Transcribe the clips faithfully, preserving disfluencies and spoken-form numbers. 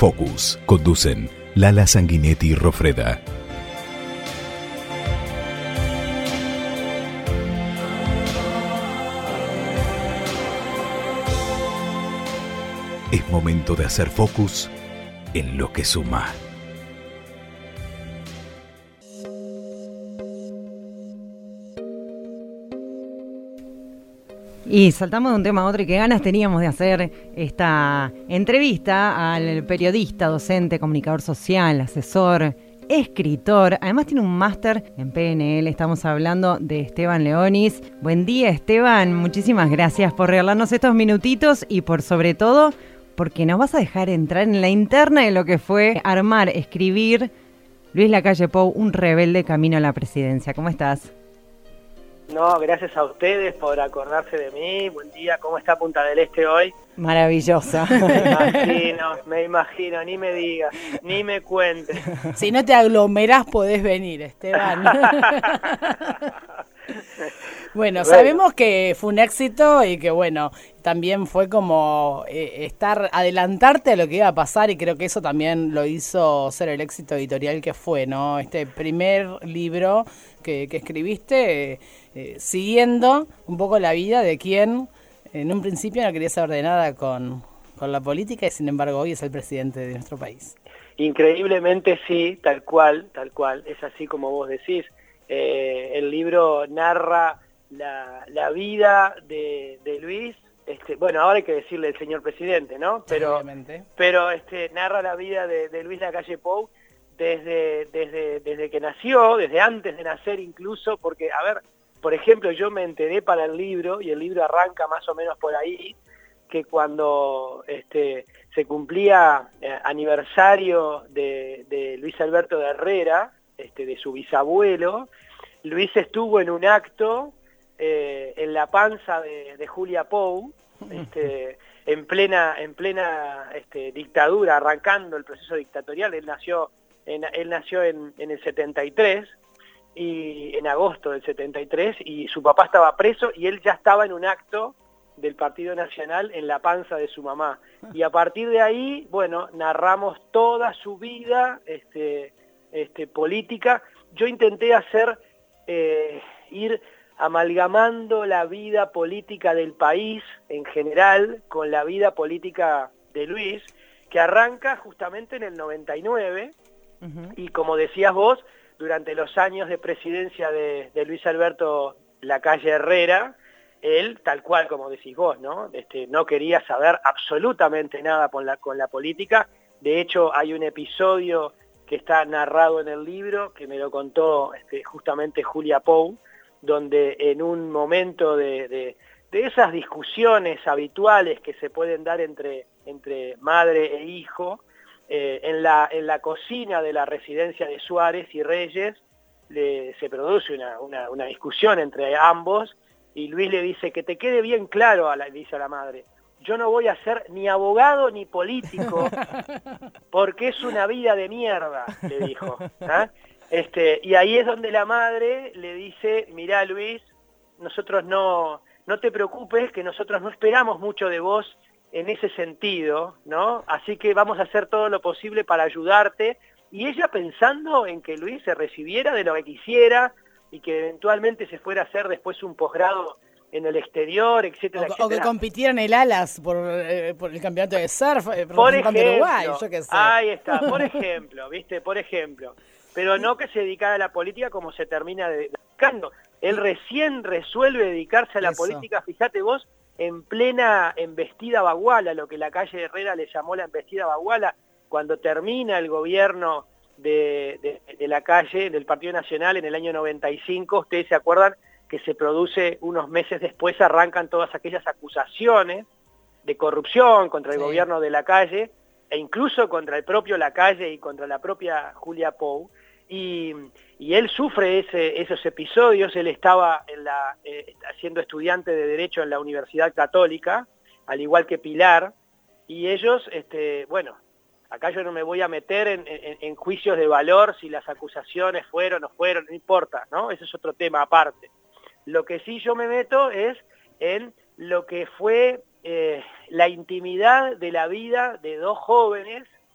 Focus. Conducen Lala Sanguinetti y Rofreda. Es momento de hacer focus en lo que suma. Y saltamos de un tema a otro, y qué ganas teníamos de hacer esta entrevista al periodista, docente, comunicador social, asesor, escritor. Además tiene un máster en P N L. Estamos hablando de Esteban Leonis. Buen día, Esteban. Muchísimas gracias por regalarnos estos minutitos y por sobre todo porque nos vas a dejar entrar en la interna de lo que fue armar, escribir Luis Lacalle Pou, un rebelde camino a la presidencia. ¿Cómo estás? No, gracias a ustedes por acordarse de mí. Buen día, ¿cómo está Punta del Este hoy? Maravillosa. Me imagino, me imagino, ni me digas, ni me cuentes. Si no te aglomerás podés venir, Esteban. Bueno, sabemos que fue un éxito y que bueno, también fue como eh, estar, adelantarte a lo que iba a pasar, y creo que eso también lo hizo ser el éxito editorial que fue, ¿no? Este primer libro que, que escribiste, eh, eh, siguiendo un poco la vida de quien en un principio no quería saber de nada con, con la política y sin embargo hoy es el presidente de nuestro país. Increíblemente sí, tal cual, tal cual, es así como vos decís. Eh, el libro narra la, la vida de, de Luis, este, bueno, ahora hay que decirle el señor presidente, ¿no? Pero, pero este, narra la vida de, de Luis Lacalle Pou desde, desde, desde que nació, desde antes de nacer incluso, porque, a ver, por ejemplo, yo me enteré para el libro, y el libro arranca más o menos por ahí, que cuando este, se cumplía eh, aniversario de, de Luis Alberto de Herrera, este, de su bisabuelo, Luis estuvo en un acto eh, en la panza de, de Julia Pou, este, en plena, en plena este, dictadura, arrancando el proceso dictatorial. Él nació, en, él nació en, en el setenta y tres, y en agosto del setenta y tres, y su papá estaba preso y él ya estaba en un acto del Partido Nacional en la panza de su mamá. Y a partir de ahí, bueno, narramos toda su vida este, este, política. Yo intenté hacer, eh, ir amalgamando la vida política del país en general con la vida política de Luis, que arranca justamente en el noventa y nueve, uh-huh. Y como decías vos, durante los años de presidencia de, de Luis Alberto Lacalle Herrera, él, tal cual como decís vos, ¿no? Este, no quería saber absolutamente nada con la, con la política. De hecho, hay un episodio que está narrado en el libro, que me lo contó este, justamente Julia Pou, donde en un momento de, de, de esas discusiones habituales que se pueden dar entre, entre madre e hijo, eh, en, la, en la cocina de la residencia de Suárez y Reyes, le, se produce una, una, una discusión entre ambos, y Luis le dice, que te quede bien claro, a la, dice a la madre, yo no voy a ser ni abogado ni político, porque es una vida de mierda, le dijo. ¿eh? Este, y ahí es donde la madre le dice, mirá Luis, nosotros no, no te preocupes, que nosotros no esperamos mucho de vos en ese sentido, ¿no? Así que vamos a hacer todo lo posible para ayudarte. Y ella pensando en que Luis se recibiera de lo que quisiera y que eventualmente se fuera a hacer después un posgrado en el exterior, etcétera, o, etcétera. O que compitieran el Alas por, eh, por el campeonato de surf, eh, por ejemplo, Uruguay, yo qué sé. Ahí está, por ejemplo, ¿viste? Por ejemplo. Pero no que se dedicara a la política como se termina dedicando. Él recién resuelve dedicarse a la Eso. política, fíjate vos, en plena embestida baguala, lo que Lacalle Herrera le llamó la embestida baguala, cuando termina el gobierno de, de, de Lacalle, del Partido Nacional, en el año noventa y cinco, ustedes se acuerdan que se produce unos meses después, arrancan todas aquellas acusaciones de corrupción contra el sí. gobierno de Lacalle, e incluso contra el propio Lacalle y contra la propia Julia Pou, y, y él sufre ese, esos episodios. Él estaba en la, eh, siendo estudiante de Derecho en la Universidad Católica, al igual que Pilar, y ellos, este, bueno, acá yo no me voy a meter en, en, en juicios de valor, si las acusaciones fueron o fueron, no importa, ¿no? Ese es otro tema aparte. Lo que sí yo me meto es en lo que fue eh, la intimidad de la vida de dos jóvenes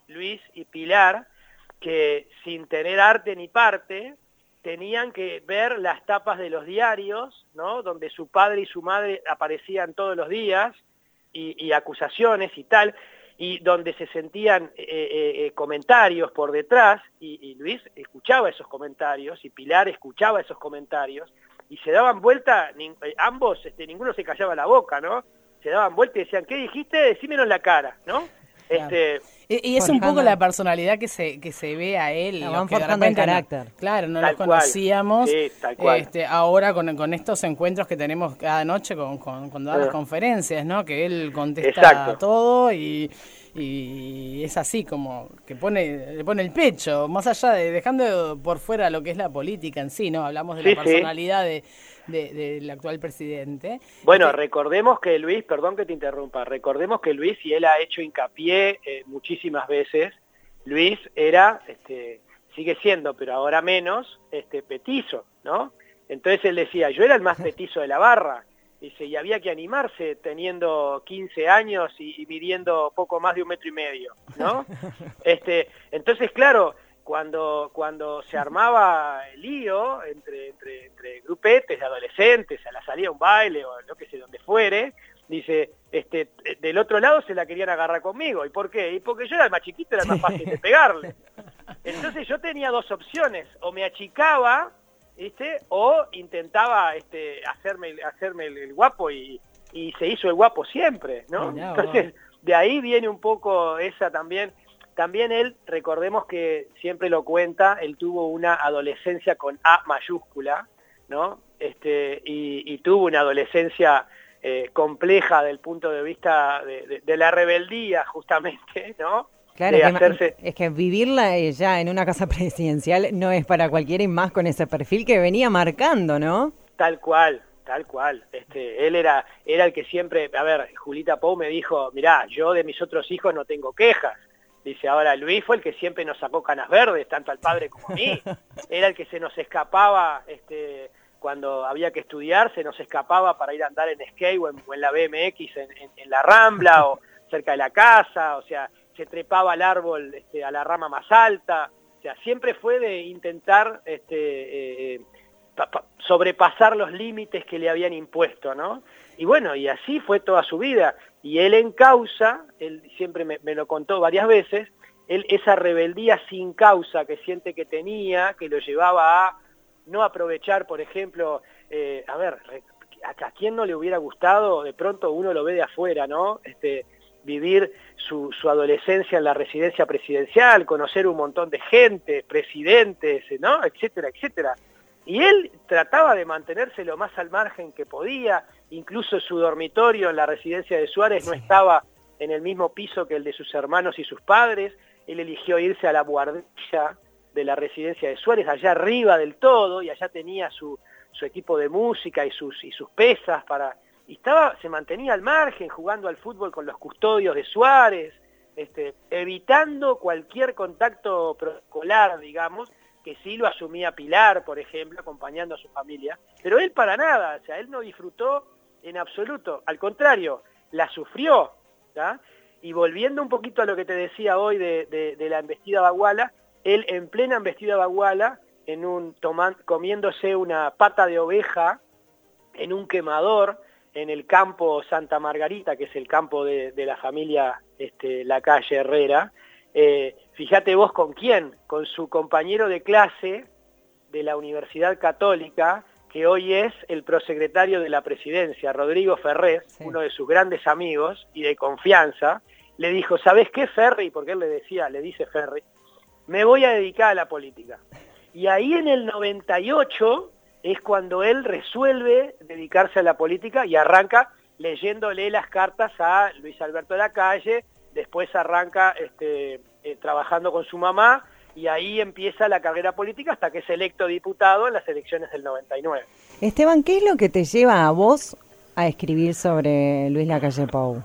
Luis y Pilar, que sin tener arte ni parte, tenían que ver las tapas de los diarios, ¿no? Donde su padre y su madre aparecían todos los días, y, y acusaciones y tal, y donde se sentían eh, eh, comentarios por detrás, y, y Luis escuchaba esos comentarios, y Pilar escuchaba esos comentarios, y se daban vuelta, ni, eh, ambos, este, ninguno se callaba la boca, ¿no? Se daban vuelta y decían, ¿qué dijiste? Decímelo en la cara, ¿no? Claro. Este, y, y es un poco la personalidad que se que se ve a él. La van forjando el carácter. No, claro, no tal lo conocíamos. Sí, tal cual. Este, ahora con, con estos encuentros que tenemos cada noche con, con, con todas las conferencias, ¿no? Que él contesta Exacto. todo y, y es así como que pone le pone el pecho, más allá de dejando por fuera lo que es la política en sí, ¿no? Hablamos de sí, la personalidad sí. de De, del actual presidente. Bueno, este... recordemos que Luis, perdón que te interrumpa, recordemos que Luis, y él ha hecho hincapié eh, muchísimas veces, Luis era, este, sigue siendo, pero ahora menos, este, petizo, ¿no? Entonces él decía, yo era el más petizo de la barra, dice, y había que animarse teniendo quince años y, y midiendo poco más de un metro y medio, ¿no? Este, entonces, claro, Cuando, cuando se armaba el lío entre, entre, entre grupetes de adolescentes a la salida a un baile o lo que sé, donde fuere, dice, este, del otro lado se la querían agarrar conmigo. ¿Y por qué? Y porque yo era el más chiquito, era el más fácil de pegarle. Entonces yo tenía dos opciones, o me achicaba, ¿viste? O intentaba este, hacerme, hacerme el, el guapo y, y se hizo el guapo siempre, ¿no? No, Entonces de ahí viene un poco esa también... También él, recordemos que siempre lo cuenta, él tuvo una adolescencia con A mayúscula, ¿no? Este, y, y tuvo una adolescencia eh, compleja del punto de vista de, de, de la rebeldía, justamente, ¿no? Claro, que hacerse... es que vivirla ya en una casa presidencial no es para cualquiera y más con ese perfil que venía marcando, ¿no? Tal cual. Tal cual, este, él era, era el que siempre, a ver, Julita Pou me dijo, mirá, yo de mis otros hijos no tengo quejas. Dice, ahora Luis fue el que siempre nos sacó canas verdes, tanto al padre como a mí. Era el que se nos escapaba, este, cuando había que estudiar, se nos escapaba para ir a andar en skate o en, o en la B M X en, en, en la Rambla o cerca de la casa, o sea, se trepaba al árbol, este, a la rama más alta. O sea, siempre fue de intentar este, eh, pa, pa, sobrepasar los límites que le habían impuesto, ¿no? Y bueno, y así fue toda su vida. Y él en causa, él siempre me, me lo contó varias veces, él esa rebeldía sin causa que siente que tenía, que lo llevaba a no aprovechar, por ejemplo, eh, a ver, a, a quién no le hubiera gustado, de pronto uno lo ve de afuera, ¿no? Este, vivir su, su adolescencia en la residencia presidencial, conocer un montón de gente, presidentes, ¿no? Etcétera, etcétera. Y él trataba de mantenerse lo más al margen que podía, incluso su dormitorio en la residencia de Suárez no estaba en el mismo piso que el de sus hermanos y sus padres, él eligió irse a la buhardilla de la residencia de Suárez, allá arriba del todo, y allá tenía su, su equipo de música y sus, y sus pesas, para y estaba, se mantenía al margen, jugando al fútbol con los custodios de Suárez, este, evitando cualquier contacto protocolar, digamos, que sí lo asumía Pilar, por ejemplo, acompañando a su familia, pero él para nada, o sea, él no disfrutó en absoluto, al contrario, la sufrió, ¿tá? Y volviendo un poquito a lo que te decía hoy de, de, de la embestida baguala, él en plena embestida baguala, en un toman, comiéndose una pata de oveja en un quemador en el campo Santa Margarita, que es el campo de, de la familia este, Lacalle Herrera. Eh, fíjate vos con quién, con su compañero de clase de la Universidad Católica, que hoy es el prosecretario de la presidencia, Rodrigo Ferrés, sí. Uno de sus grandes amigos y de confianza, le dijo, ¿sabés qué, Ferri? Porque él le decía, le dice Ferri, me voy a dedicar a la política. Y ahí en el noventa y ocho es cuando él resuelve dedicarse a la política y arranca leyéndole las cartas a Luis Alberto Lacalle. Después arranca este, eh, trabajando con su mamá y ahí empieza la carrera política hasta que es electo diputado en las elecciones del noventa y nueve. Esteban, ¿qué es lo que te lleva a vos a escribir sobre Luis Lacalle Pou?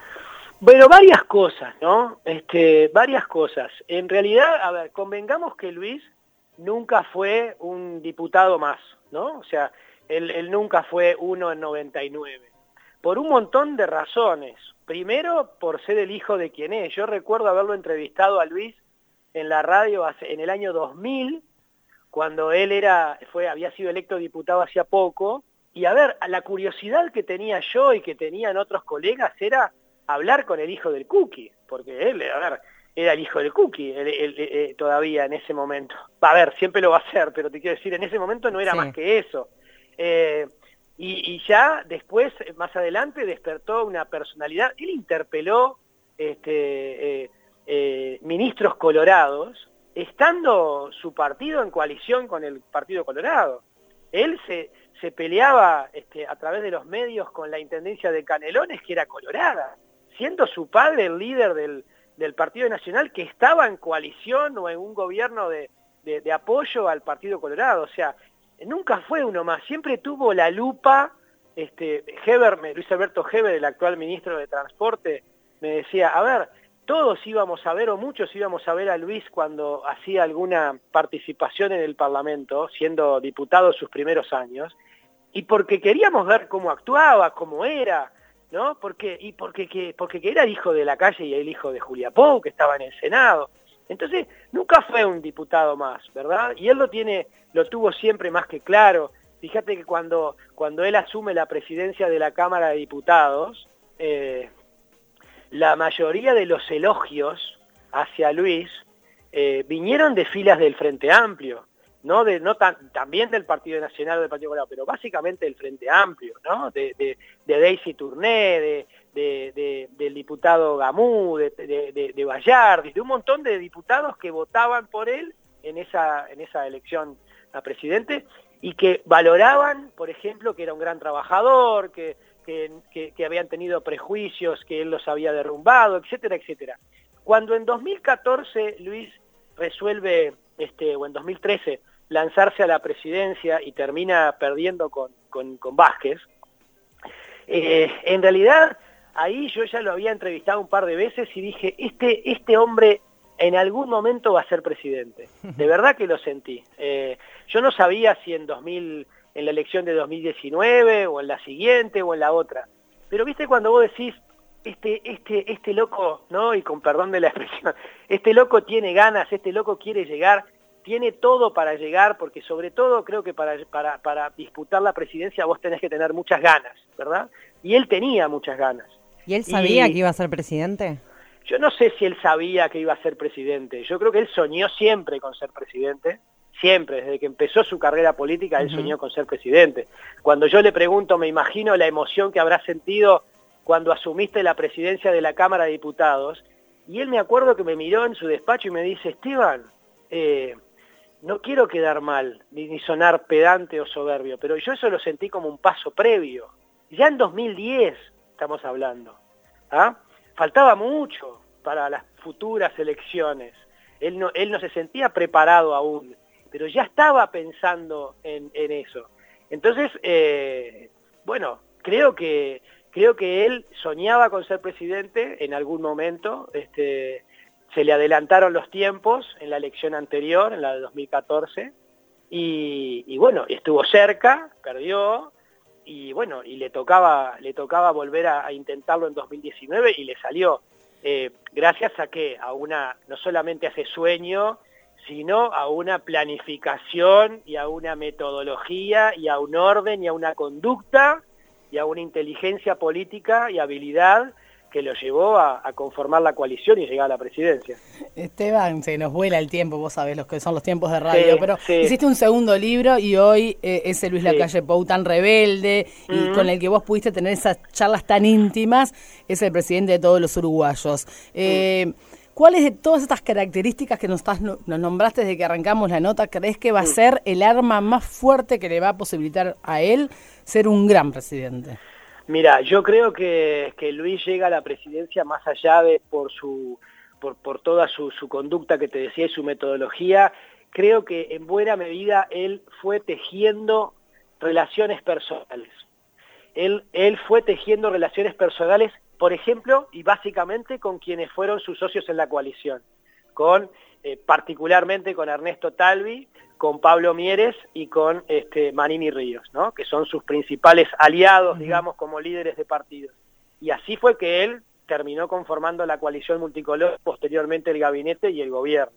Bueno, varias cosas, ¿no? Este, varias cosas. En realidad, a ver, convengamos que Luis nunca fue un diputado más, ¿no? O sea, él, él nunca fue uno en noventa y nueve. Por un montón de razones. primero por ser el hijo de quien es. Yo recuerdo haberlo entrevistado a Luis en la radio hace, en el año dos mil, cuando él era, fue, había sido electo diputado hacía poco, y a ver, la curiosidad que tenía yo y que tenían otros colegas era hablar con el hijo del Cookie, porque él, a ver, era el hijo del Cookie él, él, él, todavía en ese momento. A ver, siempre lo va a hacer, pero te quiero decir, en ese momento no era sí. más que eso. Eh, y, y ya después, más adelante, despertó una personalidad. Él interpeló este, eh, eh, ministros colorados, estando su partido en coalición con el Partido Colorado. Él se, se peleaba este, a través de los medios con la intendencia de Canelones, que era colorada, siendo su padre el líder del, del Partido Nacional, que estaba en coalición o en un gobierno de, de, de apoyo al Partido Colorado. O sea, nunca fue uno más, siempre tuvo la lupa. Este, Heber, Luis Alberto Heber, el actual ministro de Transporte, me decía, a ver, todos íbamos a ver, o muchos íbamos a ver a Luis cuando hacía alguna participación en el Parlamento, siendo diputado sus primeros años, y porque queríamos ver cómo actuaba, cómo era, ¿no? Porque, y porque, que, porque que era el hijo de Lacalle y el hijo de Julia Pou, que estaba en el Senado. Entonces, nunca fue un diputado más, ¿verdad? Y él lo tiene, lo tuvo siempre más que claro. Fíjate que cuando, cuando él asume la presidencia de la Cámara de Diputados, eh, la mayoría de los elogios hacia Luis eh, vinieron de filas del Frente Amplio, no de no tan, también del Partido Nacional o del Partido Colorado, pero básicamente del Frente Amplio, ¿no? De, de, de Daisy Tourné, de, de, de, del diputado Gamú, de, de, de, de Bayardi, de un montón de diputados que votaban por él en esa, en esa elección a presidente y que valoraban, por ejemplo, que era un gran trabajador, que Que, que, que habían tenido prejuicios, que él los había derrumbado, etcétera, etcétera. Cuando en dos mil catorce Luis resuelve, este, o en dos mil trece, lanzarse a la presidencia y termina perdiendo con, con, con Vázquez, eh, en realidad ahí yo ya lo había entrevistado un par de veces y dije, este, este hombre en algún momento va a ser presidente. De verdad que lo sentí. Eh, yo no sabía si en dos mil... en la elección de dos mil diecinueve, o en la siguiente, o en la otra. Pero viste cuando vos decís, este, este, este loco, ¿no? Y con perdón de la expresión, este loco tiene ganas, este loco quiere llegar, tiene todo para llegar, porque sobre todo creo que para, para, para disputar la presidencia vos tenés que tener muchas ganas, ¿verdad? Y él tenía muchas ganas. ¿Y él sabía y, que iba a ser presidente? Yo no sé si él sabía que iba a ser presidente. Yo creo que él soñó siempre con ser presidente. Siempre, desde que empezó su carrera política, él uh-huh. soñó con ser presidente. Cuando yo le pregunto, me imagino la emoción que habrá sentido cuando asumiste la presidencia de la Cámara de Diputados, y él me acuerdo que me miró en su despacho y me dice, Esteban, eh, no quiero quedar mal, ni, ni sonar pedante o soberbio, pero yo eso lo sentí como un paso previo. Ya en dos mil diez estamos hablando. ¿Ah? Faltaba mucho para las futuras elecciones. Él no, él no se sentía preparado aún, pero ya estaba pensando en, en eso. Entonces, eh, bueno, creo que creo que él soñaba con ser presidente en algún momento. Este, se le adelantaron los tiempos en la elección anterior, en la de dos mil catorce, y, y bueno, estuvo cerca, perdió, y bueno, y le tocaba, le tocaba volver a, a intentarlo en dos mil diecinueve y le salió. Eh, gracias a que a una, no solamente a ese sueño, sino a una planificación y a una metodología y a un orden y a una conducta y a una inteligencia política y habilidad que lo llevó a, a conformar la coalición y llegar a la presidencia. Esteban, se nos vuela el tiempo, vos sabés los que son los tiempos de radio, sí, pero sí. hiciste un segundo libro y hoy eh, ese Luis sí. Lacalle Pou tan rebelde y mm-hmm. con el que vos pudiste tener esas charlas tan íntimas, es el presidente de todos los uruguayos. Eh, mm. ¿Cuáles de todas estas características que nos, estás, nos nombraste desde que arrancamos la nota crees que va a ser el arma más fuerte que le va a posibilitar a él ser un gran presidente? Mira, yo creo que, que Luis llega a la presidencia más allá de por su por, por toda su, su conducta que te decía y su metodología. Creo que en buena medida él fue tejiendo relaciones personales. Él, él fue tejiendo relaciones personales, por ejemplo, y básicamente con quienes fueron sus socios en la coalición, con eh, particularmente con Ernesto Talvi, con Pablo Mieres y con este, Manini Ríos, ¿no? Que son sus principales aliados, uh-huh. digamos, como líderes de partidos. Y así fue que él terminó conformando la coalición multicolor, posteriormente el gabinete y el gobierno.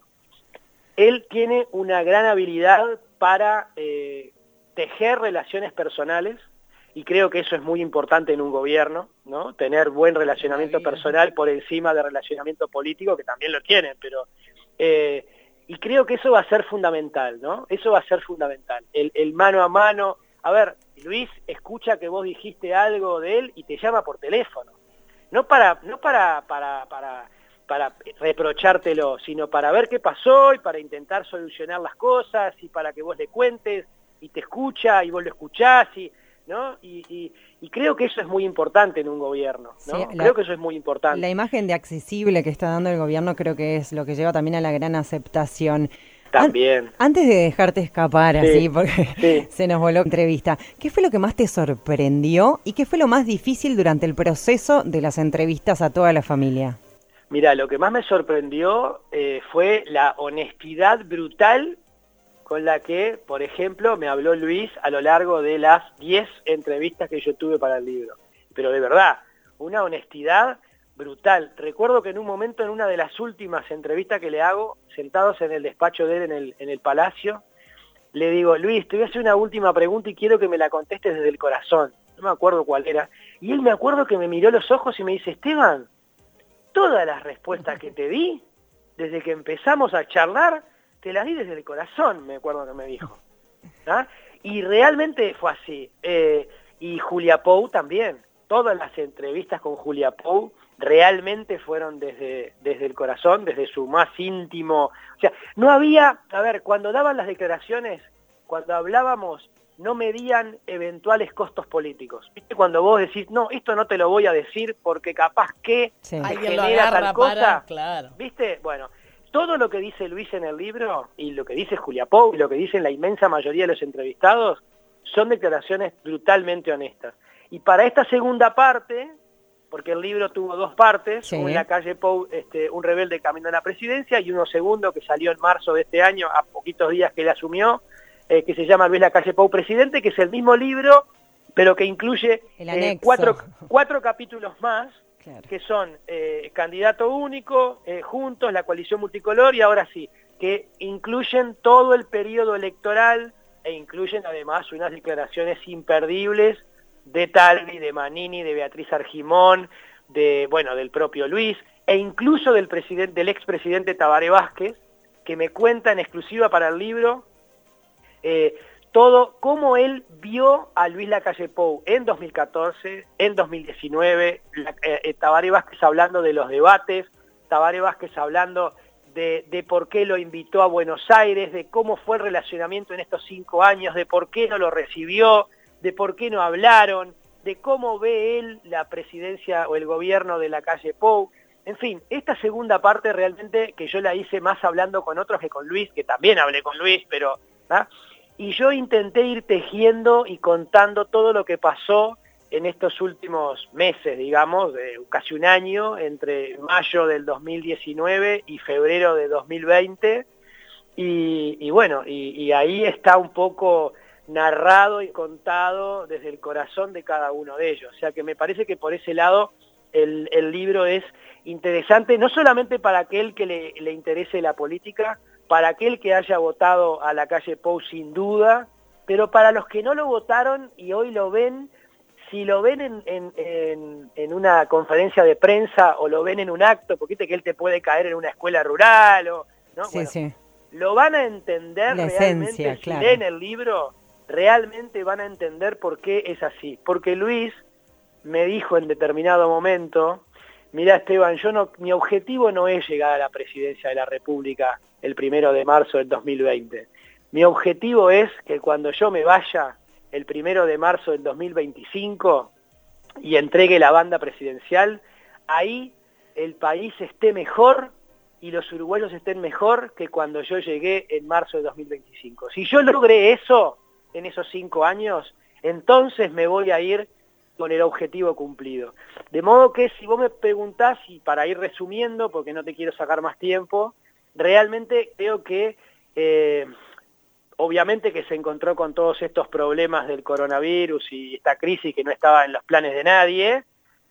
Él tiene una gran habilidad para eh, tejer relaciones personales, y creo que eso es muy importante en un gobierno, ¿no? Tener buen relacionamiento personal por encima de relacionamiento político, que también lo tienen, pero... Eh, y creo que eso va a ser fundamental, ¿no? Eso va a ser fundamental. El, el mano a mano... A ver, Luis escucha que vos dijiste algo de él y te llama por teléfono. No para, no para, para, para, para reprochártelo, sino para ver qué pasó y para intentar solucionar las cosas y para que vos le cuentes y te escucha y vos lo escuchás y... ¿no? Y, y, y creo que eso es muy importante en un gobierno, ¿no? Sí, la, creo que eso es muy importante. La imagen de accesible que está dando el gobierno creo que es lo que lleva también a la gran aceptación. También. An antes de dejarte escapar sí, así, porque sí. se nos voló la entrevista, ¿qué fue lo que más te sorprendió y qué fue lo más difícil durante el proceso de las entrevistas a toda la familia? Mira, lo que más me sorprendió eh, fue la honestidad brutal con la que, por ejemplo, me habló Luis a lo largo de las diez entrevistas que yo tuve para el libro. Pero de verdad, una honestidad brutal. Recuerdo que en un momento, en una de las últimas entrevistas que le hago, sentados en el despacho de él en el, en el Palacio, le digo, Luis, te voy a hacer una última pregunta y quiero que me la contestes desde el corazón. No me acuerdo cuál era. Y él me acuerdo que me miró los ojos y me dice, Esteban, todas las respuestas que te di, desde que empezamos a charlar, te las di desde el corazón, me acuerdo que me dijo. ¿Ah? Y realmente fue así. Eh, y Julia Pou también. Todas las entrevistas con Julia Pou realmente fueron desde, desde el corazón, desde su más íntimo... O sea, no había... A ver, cuando daban las declaraciones, cuando hablábamos, no medían eventuales costos políticos. ¿Viste? Cuando vos decís, no, esto no te lo voy a decir porque capaz que sí. te Alguien genera tal cosa. Para, claro. ¿Viste? Bueno... Todo lo que dice Luis en el libro, y lo que dice Julia Pou, y lo que dicen la inmensa mayoría de los entrevistados, son declaraciones brutalmente honestas. Y para esta segunda parte, porque el libro tuvo dos partes, sí. uno en la calle Pou, este, un rebelde camino a la presidencia, y uno segundo que salió en marzo de este año, a poquitos días que él asumió, eh, que se llama Luis Lacalle Pou Presidente, que es el mismo libro, pero que incluye eh, cuatro, cuatro capítulos más, claro. que son eh, candidato único, eh, juntos, la coalición multicolor, y ahora sí, que incluyen todo el periodo electoral e incluyen además unas declaraciones imperdibles de Talvi, de Manini, de Beatriz Argimón, de, bueno, del propio Luis, e incluso del, presidente, del expresidente Tabaré Vázquez, que me cuenta en exclusiva para el libro eh, todo cómo él vio a Luis Lacalle Pou en dos mil catorce, en dos mil diecinueve, la, eh, Tabaré Vázquez hablando de los debates, Tabaré Vázquez hablando de, de por qué lo invitó a Buenos Aires, de cómo fue el relacionamiento en estos cinco años, de por qué no lo recibió, de por qué no hablaron, de cómo ve él la presidencia o el gobierno de Lacalle Pou. En fin, esta segunda parte realmente que yo la hice más hablando con otros que con Luis, que también hablé con Luis, pero... ¿ah? Y yo intenté ir tejiendo y contando todo lo que pasó en estos últimos meses, digamos, de casi un año, entre mayo del dos mil diecinueve y febrero de dos mil veinte. Y, y bueno, y, y ahí está un poco narrado y contado desde el corazón de cada uno de ellos. O sea que me parece que por ese lado el, el libro es interesante, no solamente para aquel que le, le interese la política, para aquel que haya votado a Lacalle Pou sin duda, pero para los que no lo votaron y hoy lo ven, si lo ven en, en, en, en una conferencia de prensa o lo ven en un acto, porque viste que él te puede caer en una escuela rural, o, ¿no? Sí, bueno, sí. Lo van a entender La realmente, esencia, si claro. leen el libro, realmente van a entender por qué es así. Porque Luis me dijo en determinado momento, mirá Esteban, yo no, mi objetivo no es llegar a la presidencia de la República el primero de marzo del dos mil veinte. Mi objetivo es que cuando yo me vaya el primero de marzo del dos mil veinticinco y entregue la banda presidencial, ahí el país esté mejor y los uruguayos estén mejor que cuando yo llegué en marzo de dos mil veinticinco. Si yo logré eso en esos cinco años, entonces me voy a ir con el objetivo cumplido. De modo que si vos me preguntás, y para ir resumiendo, porque no te quiero sacar más tiempo, realmente creo que, eh, obviamente que se encontró con todos estos problemas del coronavirus y esta crisis que no estaba en los planes de nadie,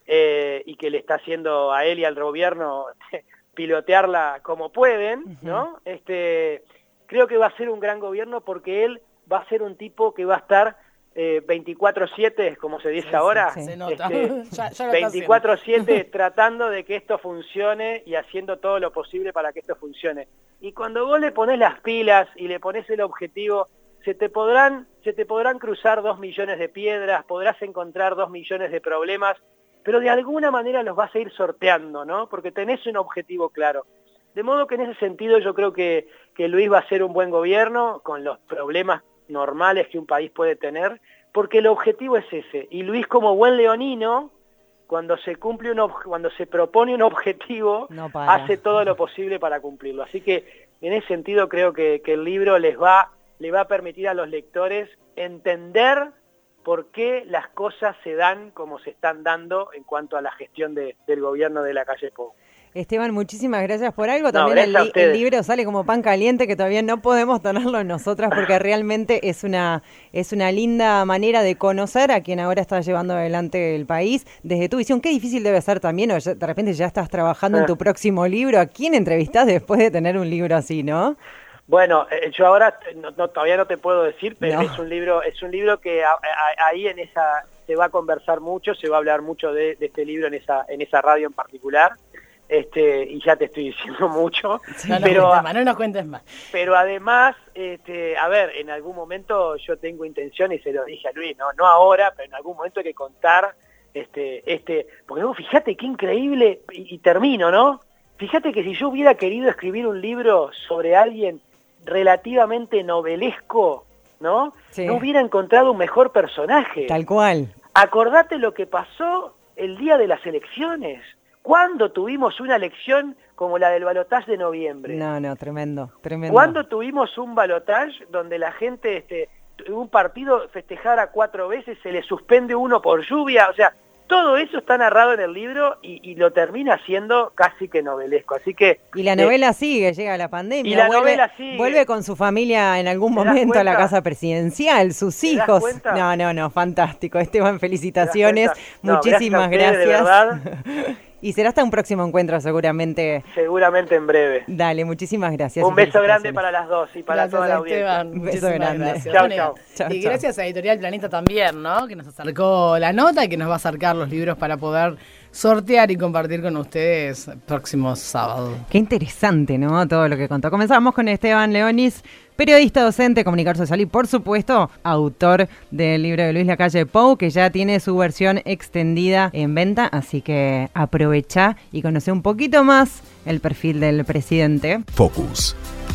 eh, y que le está haciendo a él y al gobierno pilotearla como pueden, ¿no? Este, creo que va a ser un gran gobierno porque él va a ser un tipo que va a estar eh, veinticuatro siete, como se dice sí, ahora, sí, se nota. Este, ya, ya veinticuatro siete tratando de que esto funcione y haciendo todo lo posible para que esto funcione. Y cuando vos le ponés las pilas y le ponés el objetivo, se te podrán, se te podrán cruzar dos millones de piedras, podrás encontrar dos millones de problemas, pero de alguna manera los vas a ir sorteando, ¿no? Porque tenés un objetivo claro. De modo que en ese sentido yo creo que, que Luis va a ser un buen gobierno, con los problemas normales que un país puede tener, porque el objetivo es ese. Y Luis, como buen leonino, cuando se cumple un cuando se propone un objetivo, no hace todo lo posible para cumplirlo. Así que en ese sentido creo que, que el libro les va, le va a permitir a los lectores entender por qué las cosas se dan como se están dando en cuanto a la gestión de, del gobierno de la calle Pou. Esteban, muchísimas gracias por algo. También no, el, el libro sale como pan caliente, que todavía no podemos tenerlo nosotras, porque realmente es una es una linda manera de conocer a quien ahora está llevando adelante el país desde tu visión. Qué difícil debe ser también, o ya, de repente ya estás trabajando en tu próximo libro. ¿A quién entrevistás después de tener un libro así, no? Bueno, eh, yo ahora no, no, todavía no te puedo decir, pero no. es un libro es un libro que a, a, ahí en esa se va a conversar mucho, se va a hablar mucho de, de este libro en esa en esa radio en particular. Este, y ya te estoy diciendo mucho, sí, no pero, cuentes más, no nos cuentes más. Pero además, este, a ver, en algún momento yo tengo intención, y se lo dije a Luis, no, no ahora, pero en algún momento hay que contar, este, este, porque luego fíjate qué increíble, y, y termino, ¿no? Fíjate que si yo hubiera querido escribir un libro sobre alguien relativamente novelesco, ¿no? Sí. No hubiera encontrado un mejor personaje. Tal cual. Acordate lo que pasó el día de las elecciones. ¿Cuándo tuvimos una elección como la del balotaje de noviembre? No, no, tremendo, tremendo. ¿Cuándo tuvimos un balotaje donde la gente, este, un partido festejara cuatro veces, se le suspende uno por lluvia? O sea, todo eso está narrado en el libro y, y lo termina siendo casi que novelesco. Así que y la novela eh, sigue, llega la pandemia. Y la vuelve, novela sigue. Vuelve con su familia en algún momento a la casa presidencial, sus hijos. No, no, no, fantástico. Esteban, felicitaciones. No, muchísimas gracias. gracias. De verdad. Y será hasta un próximo encuentro seguramente. Seguramente en breve. Dale, muchísimas gracias. Un beso grande para las dos y para gracias, toda la audiencia. Esteban. Un beso grande. Chao, bueno, chao. chao. Y gracias a Editorial Planeta también, ¿no? Que nos acercó la nota y que nos va a acercar los libros para poder sortear y compartir con ustedes próximo sábado. Qué interesante, ¿no? Todo lo que contó. Comenzamos con Esteban Leonis, periodista, docente, comunicador social y, por supuesto, autor del libro de Luis Lacalle Pou, que ya tiene su versión extendida en venta, así que aprovecha y conoce un poquito más el perfil del presidente. Focus.